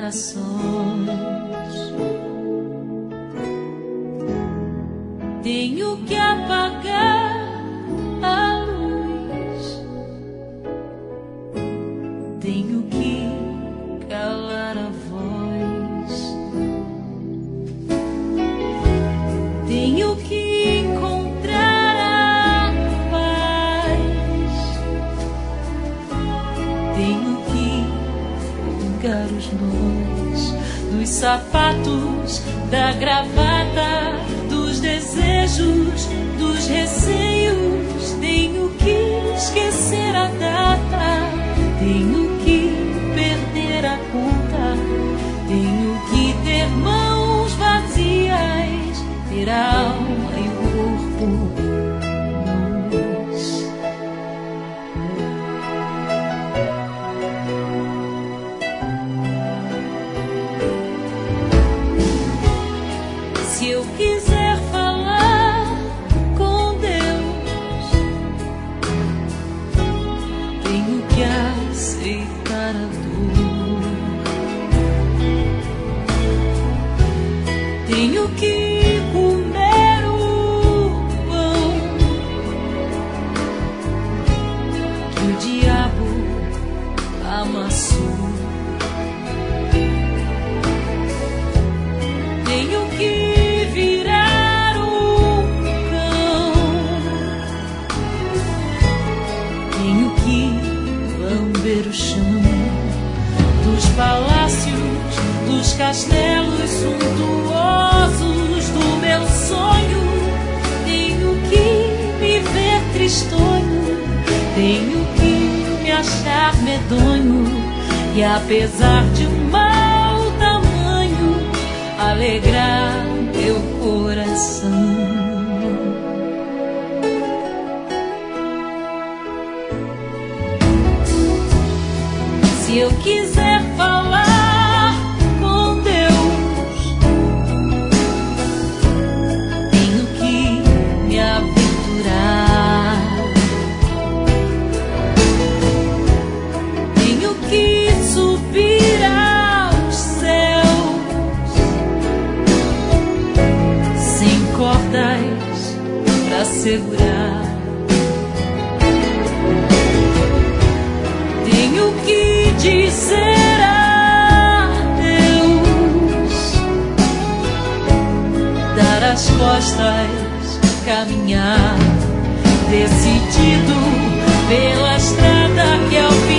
corações. Tenho que apagar a luz, tenho que calar a voz, tenho que encontrar a paz, tenho que pingar os nós dos sapatos, da gravata, dos desejos, dos receios. Tenho que esquecer a data, tenho que perder a conta, tenho que ter mãos vazias, ter a alma e o corpo nus. Se eu quiser falar com Deus, tenho que aceitar a dor, tenho que comer o pão que o diabo amassou, tenho que virar o cão, tenho que lamber o chão dos palácios, dos castelos suntuosos do meu sonho. Tenho que me ver tristonho, tenho que me achar medonho, e apesar de um mau tamanho, alegrar meu coração. Se eu quiser falar com Deus, tenho que me aventurar, tenho que subir aos céus sem cordas pra segurar, tenho que dizer adeus, dar as costas, caminhar decidido pela estrada que